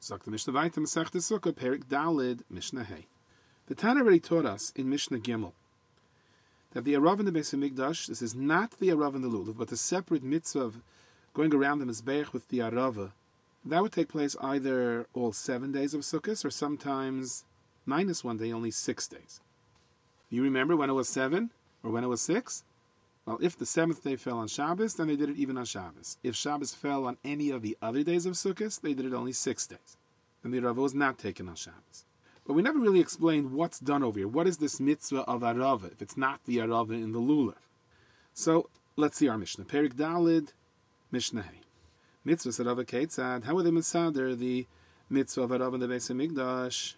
Sagt the Mishnah weiter, Masechta Sukkah, Perik Dalid, Mishnah Hey. The Tana already taught us in Mishnah Gimel that the Arav in the Beis HaMikdash, this is not the Arav in the Lulav, but the separate mitzvah of going around the Mizbeach with the Arava. That would take place either all 7 days of Sukkot or sometimes minus 1 day, only 6 days. You remember when it was 7 or when it was 6? Well, if the 7th day fell on Shabbos, then they did it even on Shabbos. If Shabbos fell on any of the other days of Sukkot, they did it only 6 days. And the Arava was not taken on Shabbos. But we never really explained what's done over here. What is this mitzvah of Arava, if it's not the Arava in the Lulav? So, let's see our Mishnah. Perik Dalid, Mishnah Hey. Mitzvah Arava Ketzad. How are they misader the mitzvah of Arava in the Beis HaMikdash?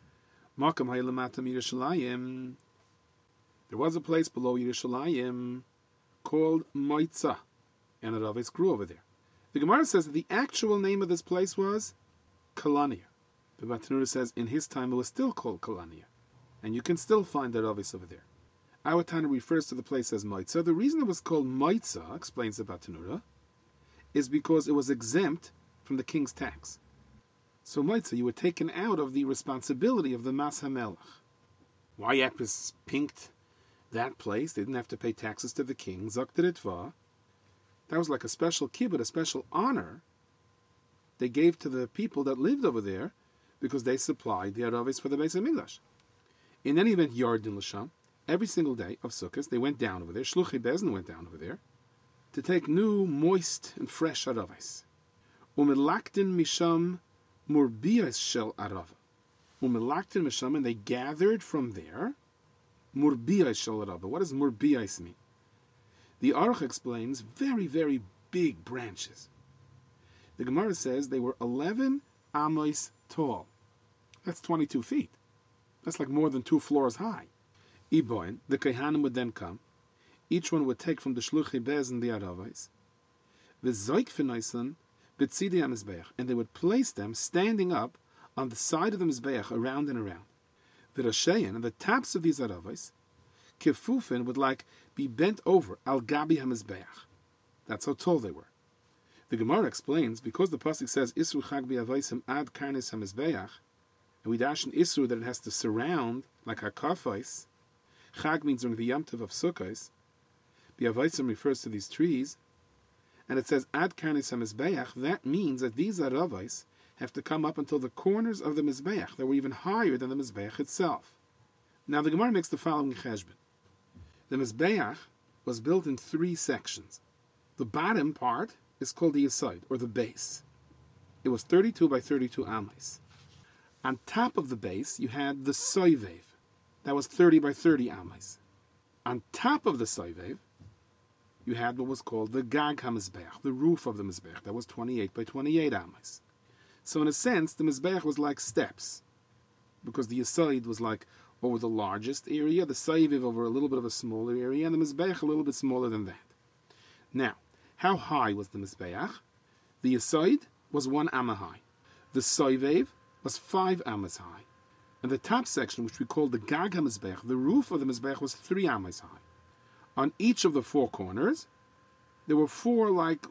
Makam Hayilamatam Yerushalayim. There was a place below Yerushalayim called Moitza, and Aravis grew over there. The Gemara says that the actual name of this place was Kalania. The Batanura says in his time it was still called Kalania, and you can still find Aravis over there. Our Tana refers to the place as Moitza. The reason it was called Moitza, explains the Batanura, is because it was exempt from the king's tax. So Moitza, you were taken out of the responsibility of the Mas HaMelech. Why Epis pinked that place? They didn't have to pay taxes to the king. Zakteritva. That was like a special kibbut, a special honor they gave to the people that lived over there because they supplied the Aravis for the Beis HaMikdash. In any event, Yardin L'Sham, every single day of Sukkot, they went down over there. Shluchei Bezin went down over there to take new, moist, and fresh Aravis. Umelaktin Misham Murbiyas Shel Arava. Umelaktin Misham, and they gathered from there Murbiyas Shel Arava. What does Murbiyas mean? The Aruch explains very, very big branches. The Gemara says they were 11 amos tall. That's 22 feet. That's like more than 2 floors high. Iboin, the Kehanim would then come. Each one would take from the Shluchei Bezin the Aravais. V'zoik f'noisen b'tzidei HaMizbeach, and they would place them standing up on the side of the Mizbeach, around and around. The Rashayan, and the tops of these Aravais, Kefufin, would like be bent over al Gabi HaMizbeach. That's how tall they were. The Gemara explains, because the pasuk says Isru Chag B'Avaisim Ad Karnes HaMizbeach, and we dash in Isru that it has to surround like Hakafais. Chag means during the Yom Tov of Sukkos. B'Avaisim refers to these trees, and it says Ad Karnes HaMizbeach. That means that these Aravais have to come up until the corners of the Mizbeach, that were even higher than the Mizbeach itself. Now the Gemara makes the following cheshbon. The Mizbeach was built in 3 sections. The bottom part is called the Yesod, or the base. It was 32 by 32 amos. On top of the base, you had the Soivev. That was 30 by 30 amos. On top of the Soivev, you had what was called the Gag HaMizbeach, the roof of the Mizbeach. That was 28 by 28 amos. So in a sense, the Mizbeach was like steps, because the Yesod was like over the largest area, the Soivev over a little bit of a smaller area, and the Mizbeach a little bit smaller than that. Now, how high was the Mizbeach? The Yesod was 1 amma high. The Soivev was 5 ammas high. And the top section, which we call the Gag HaMizbeach, the roof of the Mizbeach, was 3 ammas high. On each of the 4 corners, there were 4 like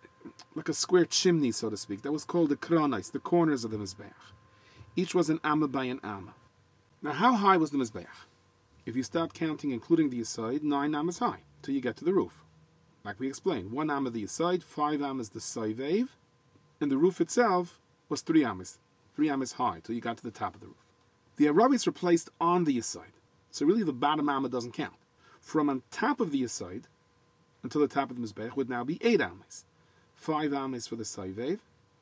a square chimney, so to speak. That was called the Kronais, the corners of the Mizbeach. Each was an amma by an amma. Now, how high was the Mizbeach? If you start counting, including the Yesod, 9 ammas high, till you get to the roof. Like we explained, 1 amma the Yesod, 5 ammas the Soivev, and the roof itself was 3 ammas high, till you got to the top of the roof. The Aravis were placed on the Yesod, so really the bottom amma doesn't count. From on top of the Yesod until the top of the Mizbeach would now be 8 ammas. 5 ammas for the Soivev,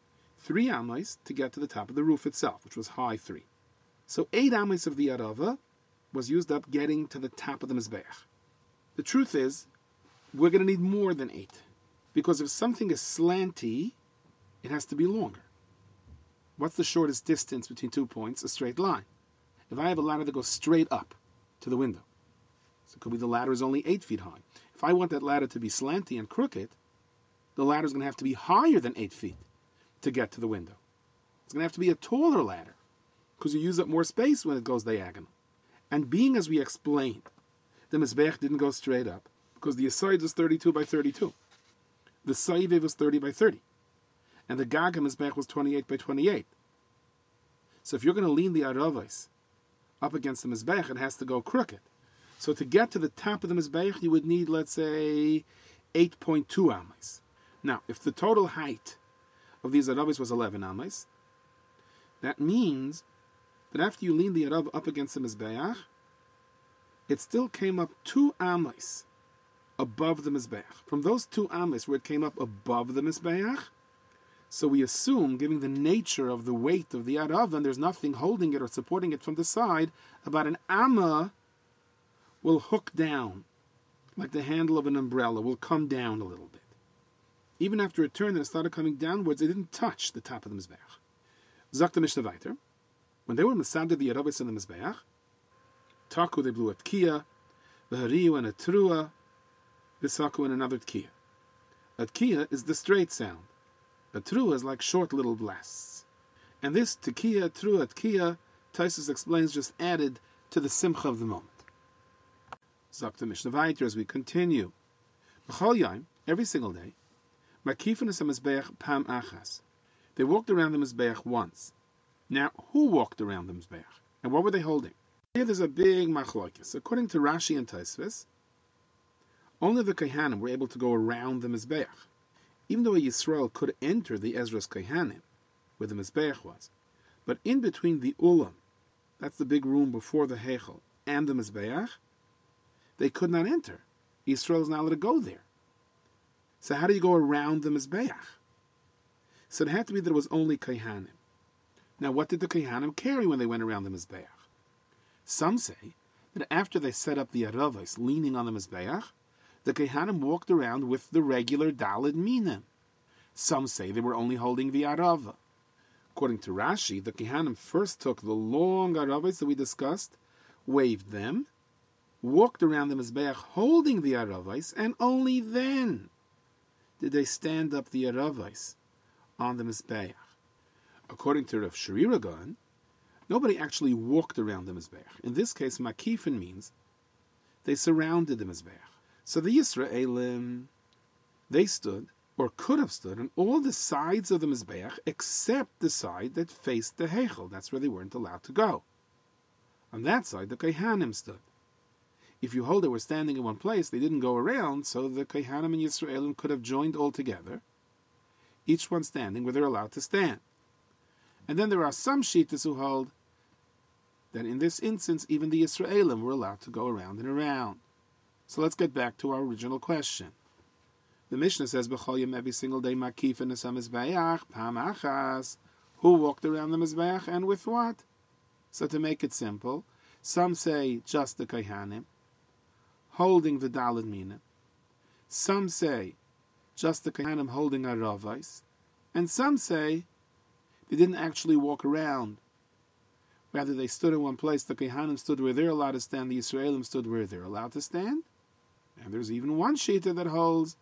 3 ammas to get to the top of the roof itself, which was high 3. So 8 ammas of the Arava was used up getting to the top of the Mizbeach. The truth is, we're going to need more than 8, because if something is slanty, it has to be longer. What's the shortest distance between 2 points? A straight line. If I have a ladder that goes straight up to the window, so it could be the ladder is only 8 feet high. If I want that ladder to be slanty and crooked, the ladder is going to have to be higher than 8 feet to get to the window. It's going to have to be a taller ladder, because you use up more space when it goes diagonal. And being as we explained, the Mizbeach didn't go straight up, because the Yesod was 32 by 32. The Soivev was 30 by 30. And the Gag HaMizbeach was 28 by 28. So if you're going to lean the aravos up against the Mizbeach, it has to go crooked. So to get to the top of the Mizbeach, you would need, let's say, 8.2 amas. Now, if the total height of these aravos was 11 amas, that means that after you lean the arav up against the Mizbeach, it still came up 2 amas above the Mizbeach. From those 2 amas where it came up above the Mizbeach, so we assume, given the nature of the weight of the arav, and there's nothing holding it or supporting it from the side, about an amma will hook down, like the handle of an umbrella, will come down a little bit. Even after it turned and it started coming downwards, it didn't touch the top of the Mizbeach. Zok the Mishnah weiter. When they were Masada the Arabis in the Mizbeach, Taku they blew a tkiya, V'hariyu and a trua, V'saku and another tkiya. A tkiya is the straight sound. A trua is like short little blasts. And this tkiya, trua, tkiya, Taisus explains, just added to the simcha of the moment. Zok the Mishnah weiter as we continue. B'chol yom, every single day, Makifin es ha-Mizbeach pam achas. They walked around the Mizbeach once. Now, who walked around the Mizbeach? And what were they holding? Here there's a big machlokes. According to Rashi and Tosfos, only the Kohanim were able to go around the Mizbeach. Even though a Yisrael could enter the Ezra's Kohanim, where the Mizbeach was. But in between the Ulam, that's the big room before the Heichel, and the Mizbeach, they could not enter. Yisrael is not allowed to go there. So how do you go around the Mizbeach? So it had to be that it was only Kohanim. Now, what did the Kohanim carry when they went around the Mizbeach? Some say that after they set up the Aravos leaning on the Mizbeach, the Kohanim walked around with the regular Daled Minim. Some say they were only holding the Arava. According to Rashi, the Kohanim first took the long Aravos that we discussed, waved them, walked around the Mizbeach holding the Aravos, and only then did they stand up the Aravos on the Mizbeach. According to Rav Sherira Gaon, nobody actually walked around the Mizbeach. In this case, Makifin means they surrounded the Mizbeach. So the Yisraelim, they stood, or could have stood, on all the sides of the Mizbeach except the side that faced the Heichel. That's where they weren't allowed to go. On that side, the Kohanim stood. If you hold they were standing in one place, they didn't go around, so the Kohanim and Yisraelim could have joined all together, each one standing where they're allowed to stand. And then there are some Shittas who hold that in this instance, even the Yisraelim were allowed to go around and around. So let's get back to our original question. The Mishnah says, B'chol yom, every single day, Makifin es ha-Mizbeach pam achas. Who walked around the Mizbeach and with what? So to make it simple, some say just the Kohanim, holding the Daled Minim. Some say just the Kohanim holding Aravos. And some say they didn't actually walk around. Rather, they stood in one place. The Kohanim stood where they're allowed to stand. The Yisraelim stood where they're allowed to stand. And there's even one Shita that holds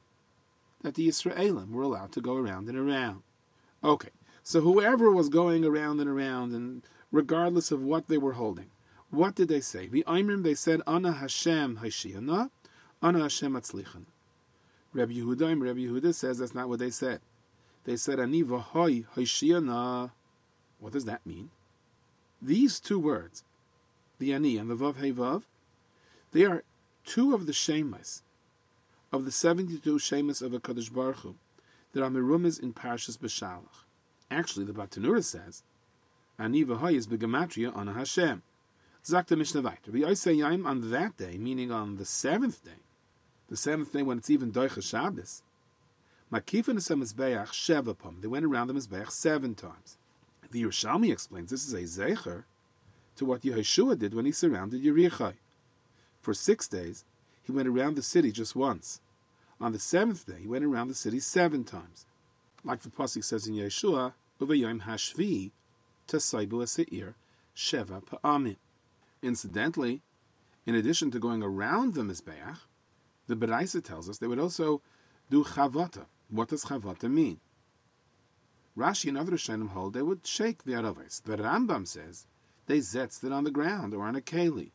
that the Yisraelim were allowed to go around and around. Okay, so whoever was going around and regardless of what they were holding, what did they say? The Imrim, they said, Ana Hashem Hashiana, Ana Hashem Atzlichan. Rabbi Yehuda says that's not what they said. They said, Ani v'hoi Hashiana. What does that mean? These two words, the Ani and the Vav Hey Vav, they are two of the Shemas, of the 72 Shemas of HaKadosh Baruch Hu, that are merumas in Parshas Beshalach. Actually, the Batanura says, Ani v'hoi is begematria Ana Hashem. Zakta Mishnah weiter. V'yosei Yom, on that day, meaning on the seventh day when it's even Doicha Shabbos, Makifin es ha-Mizbeach sheva pam. They went around the Mizbeach 7 times. The Yerushalmi explains this is a zecher to what Yehoshua did when he surrounded Yerichai. For 6 days, he went around the city just once. On the 7th day, he went around the city 7 times. Like the pasuk says in Yeshua, Uvayom hashvi tasaibu eseir sheva pa'amin. Incidentally, in addition to going around the Mizbeach, the Beraisa tells us they would also do chavata. What does chavata mean? Rashi and other Rishonim hold they would shake the Aravos. The Rambam says they zetzed it on the ground or on a keli,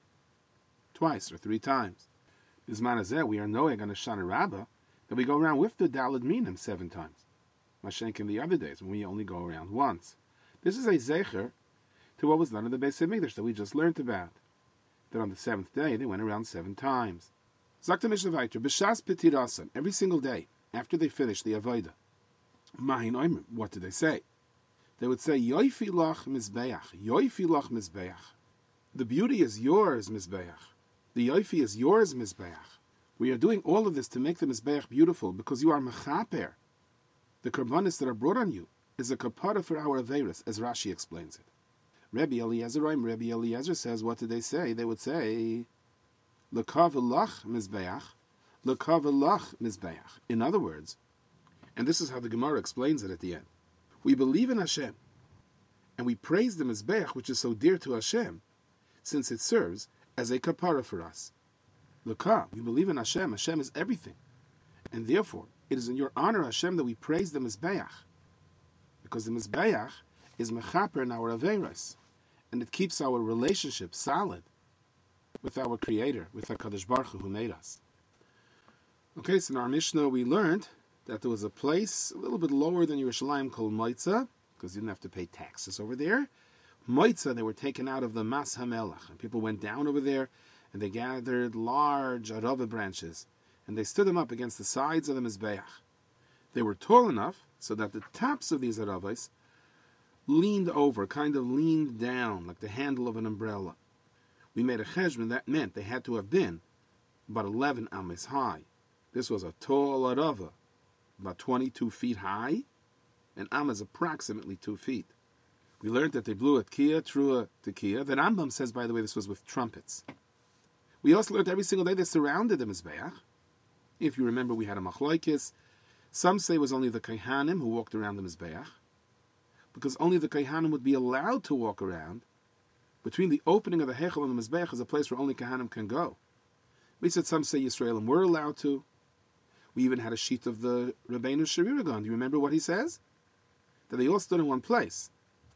2 or 3 times. Bisman hazeh, we are noeg on a Shana Rabbah that we go around with the Daled Minim 7 times. Mashenk in the other days when we only go around once. This is a zecher to what was done in the Beis Hamikdash that we just learned about. That on the seventh day they went around 7 times. Sagt der Mishnah weiter, B'shas Petirasan, every single day after they finished the Avodah. Mahin Omer, what did they say? They would say, Yoifi lach mizbeach, Yoifi lach mizbeach. The beauty is yours, mizbeach. The Yoifi is yours, mizbeach. We are doing all of this to make the mizbeach beautiful because you are mechaper. The karbanis that are brought on you is a kapara for our averis, as Rashi explains it. Rabbi Eliezer says, what did they say? They would say, L'kavelach mizbeach, L'kavelach mizbeach. In other words, and this is how the Gemara explains it at the end, we believe in Hashem, and we praise the mizbeach, which is so dear to Hashem, since it serves as a kapara for us. L'ka, we believe in Hashem. Hashem is everything, and therefore it is in your honor, Hashem, that we praise the mizbeach, because the mizbeach is mechaper in our averos, and it keeps our relationship solid with our Creator, with HaKadosh Baruch Hu made us. Okay, so in our Mishnah we learned that there was a place a little bit lower than Yerushalayim called Moitza, because you didn't have to pay taxes over there. Moitza, they were taken out of the Mas HaMelech, and people went down over there, and they gathered large arava branches, and they stood them up against the sides of the Mizbeach. They were tall enough so that the tops of these aravas leaned over, kind of leaned down, like the handle of an umbrella. We made a cheshbon, that meant they had to have been about 11 ames high. This was a tall arava, about 22 feet high, and amas approximately 2 feet. We learned that they blew at Kia, Trua to Kia. The Rambam says, by the way, this was with trumpets. We also learned every single day they surrounded the Mizbeach. If you remember, we had a machlokes. Some say it was only the Kohanim who walked around the Mizbeach, because only the Kohanim would be allowed to walk around. Between the opening of the Hechel and the Mizbeach is a place where only Kohanim can go. We said some say Yisraelim were allowed to. We even had a sheet of the Rabbeinu Shariragon. Do you remember what he says? That they all stood in one place.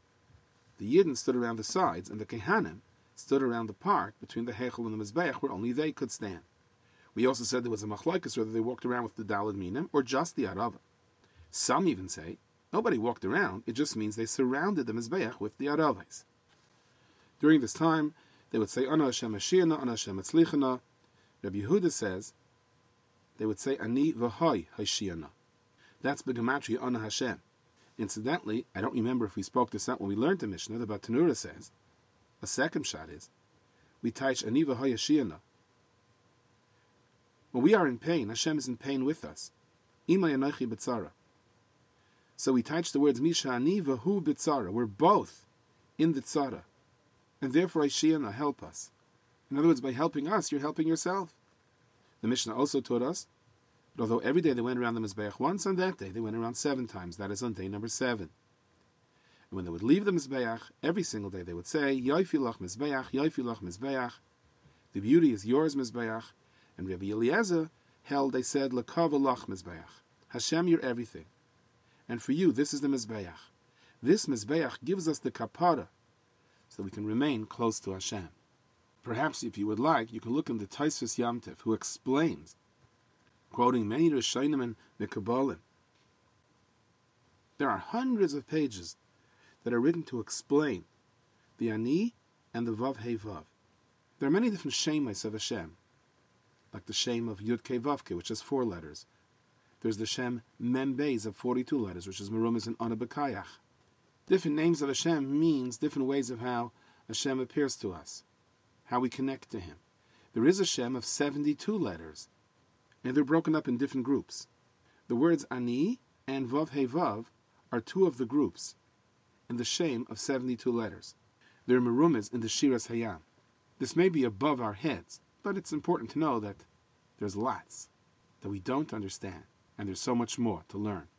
The Yidden stood around the sides, and the Kohanim stood around the part between the Hechel and the Mizbeach where only they could stand. We also said there was a machlokes whether they walked around with the Daled Minim or just the Arava. Some even say nobody walked around, it just means they surrounded the Mizbeach with the Aravas. During this time, they would say, Ana Hashem Mashiachna, Ana Hashem Etzlichana. Rabbi Yehuda says, they would say, Ani v'hoi Hashiachna. That's B'gematria Ana Hashem. Incidentally, I don't remember if we spoke this out when we learned the Mishnah, but Tanura says, a second shot is, we teach Ani v'hoi Hashiachna. When we are in pain, Hashem is in pain with us. Ima Yanochi B'tzara. So we teach the words, Misha Ani v'hu B'tzara. We're both in the tzara. And therefore, Hashiachna, help us. In other words, by helping us, you're helping yourself. The Mishnah also taught us that although every day they went around the Mizbeach once, on that day they went around 7 times. That is on day number 7. And when they would leave the Mizbeach, every single day they would say, Yoifi lach Mizbeach, Yoifi lach Mizbeach. The beauty is yours, Mizbeach. And Rabbi Eliezer held, they said, L'kava lach Mizbeach. Hashem, you're everything. And for you, this is the Mizbeach. This Mizbeach gives us the kapara, so that we can remain close to Hashem. Perhaps, if you would like, you can look in the Tosfos Yom Tov, who explains, quoting many Rishonim and Mekabalim. There are hundreds of pages that are written to explain the Ani and the Vav Hei Vav. There are many different Shemos of Hashem, like the Shem of Yud Kei Vav Kei, which has 4 letters. There's the Shem Mem Beis of 42 letters, which is Merumas and Ana B'Kayach. Different names of Hashem means different ways of how Hashem appears to us, how we connect to Him. There is a Shem of 72 letters, and they're broken up in different groups. The words Ani and Vav Hei Vav are 2 of the groups in the Shem of 72 letters. They're Merumas in the Shiras Hayam. This may be above our heads, but it's important to know that there's lots that we don't understand, and there's so much more to learn.